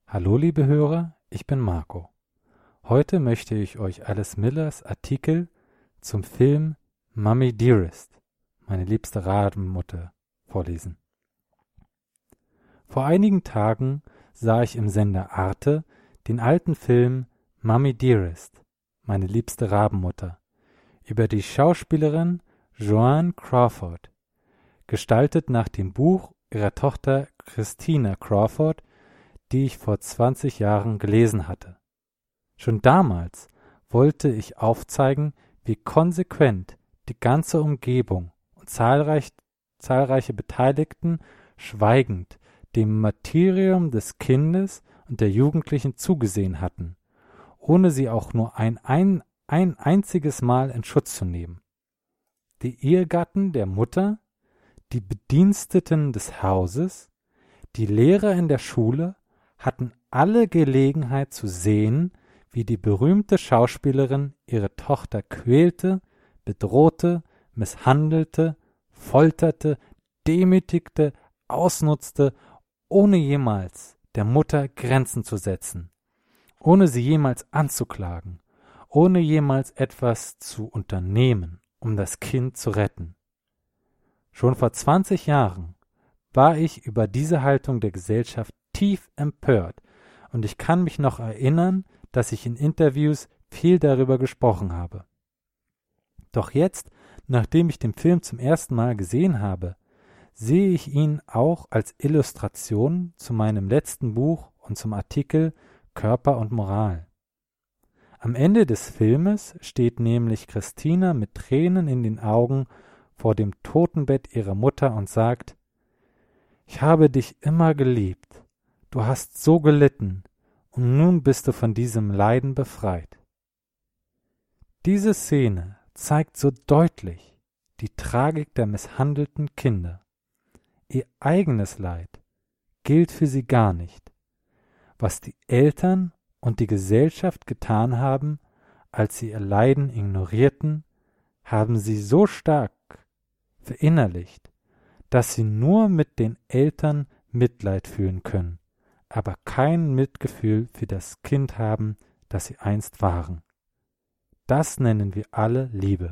Hallo liebe Hörer, ich bin Marco. Heute möchte ich euch Alice Millers Artikel zum Film Mummy Dearest, meine liebste Rabenmutter, vorlesen. Vor einigen Tagen sah ich im Sender Arte den alten Film Mummy Dearest, meine liebste Rabenmutter, über die Schauspielerin Joan Crawford, gestaltet nach dem Buch ihrer Tochter Christina Crawford, die ich vor 20 Jahren gelesen hatte. Schon damals wollte ich aufzeigen, wie konsequent die ganze Umgebung und zahlreiche Beteiligten schweigend dem Martyrium des Kindes und der Jugendlichen zugesehen hatten, ohne sie auch nur ein einziges Mal in Schutz zu nehmen. Die Ehegatten der Mutter, die Bediensteten des Hauses, die Lehrer in der Schule hatten alle Gelegenheit zu sehen, wie die berühmte Schauspielerin ihre Tochter quälte, bedrohte, misshandelte, folterte, demütigte, ausnutzte, ohne jemals der Mutter Grenzen zu setzen, ohne sie jemals anzuklagen, ohne jemals etwas zu unternehmen, um das Kind zu retten. Schon vor 20 Jahren war ich über diese Haltung der Gesellschaft tief empört, und ich kann mich noch erinnern, dass ich in Interviews viel darüber gesprochen habe. Doch jetzt, nachdem ich den Film zum ersten Mal gesehen habe, sehe ich ihn auch als Illustration zu meinem letzten Buch und zum Artikel Körper und Moral. Am Ende des Filmes steht nämlich Christina mit Tränen in den Augen vor dem Totenbett ihrer Mutter und sagt: „Ich habe dich immer geliebt. Du hast so gelitten, und nun bist du von diesem Leiden befreit." Diese Szene zeigt so deutlich die Tragik der misshandelten Kinder. Ihr eigenes Leid gilt für sie gar nicht. Was die Eltern und die Gesellschaft getan haben, als sie ihr Leiden ignorierten, haben sie so stark verinnerlicht, dass sie nur mit den Eltern Mitleid fühlen können, aber kein Mitgefühl für das Kind haben, das sie einst waren. Das nennen wir alle Liebe.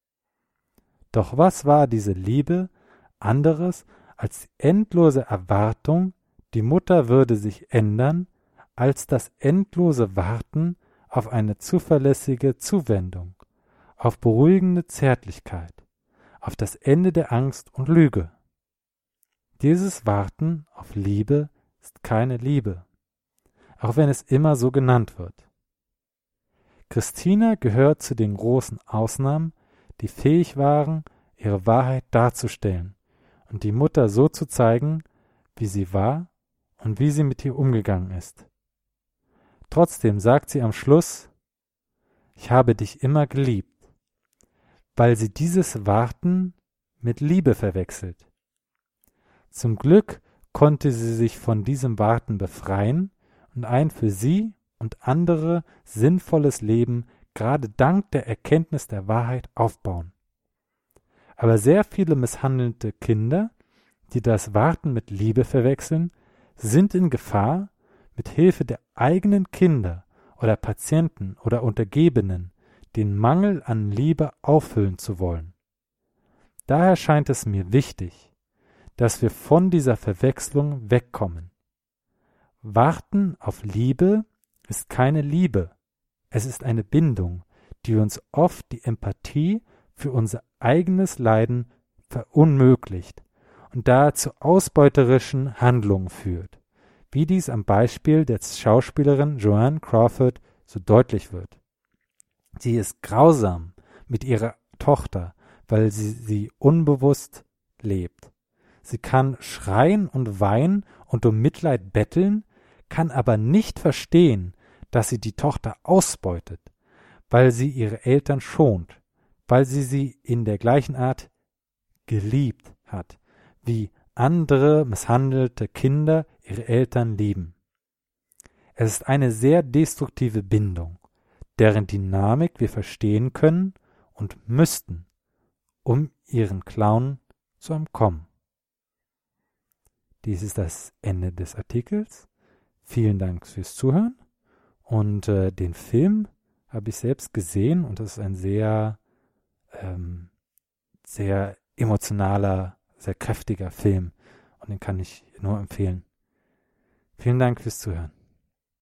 Doch was war diese Liebe anderes als die endlose Erwartung, die Mutter würde sich ändern, als das endlose Warten auf eine zuverlässige Zuwendung, auf beruhigende Zärtlichkeit, auf das Ende der Angst und Lüge? Dieses Warten auf Liebe ist keine Liebe, auch wenn es immer so genannt wird. Christina gehört zu den großen Ausnahmen, die fähig waren, ihre Wahrheit darzustellen und die Mutter so zu zeigen, wie sie war und wie sie mit ihr umgegangen ist. Trotzdem sagt sie am Schluss: „Ich habe dich immer geliebt", weil sie dieses Warten mit Liebe verwechselt. Zum Glück konnte sie sich von diesem Warten befreien und ein für sie und andere sinnvolles Leben gerade dank der Erkenntnis der Wahrheit aufbauen. Aber sehr viele misshandelte Kinder, die das Warten mit Liebe verwechseln, sind in Gefahr, mit Hilfe der eigenen Kinder oder Patienten oder Untergebenen den Mangel an Liebe auffüllen zu wollen. Daher scheint es mir wichtig, dass wir von dieser Verwechslung wegkommen. Warten auf Liebe ist keine Liebe, es ist eine Bindung, die uns oft die Empathie für unser eigenes Leiden verunmöglicht und daher zu ausbeuterischen Handlungen führt, wie dies am Beispiel der Schauspielerin Joan Crawford so deutlich wird. Sie ist grausam mit ihrer Tochter, weil sie unbewusst lebt. Sie kann schreien und weinen und um Mitleid betteln, kann aber nicht verstehen, dass sie die Tochter ausbeutet, weil sie ihre Eltern schont, weil sie in der gleichen Art geliebt hat, wie andere misshandelte Kinder ihre Eltern lieben. Es ist eine sehr destruktive Bindung, deren Dynamik wir verstehen können und müssten, um ihren Clown zu entkommen. Dies ist das Ende des Artikels. vielen Dank fürs Zuhören. Und den Film habe ich selbst gesehen und das ist ein sehr, sehr emotionaler, sehr kräftiger Film und den kann ich nur empfehlen. Vielen Dank fürs Zuhören.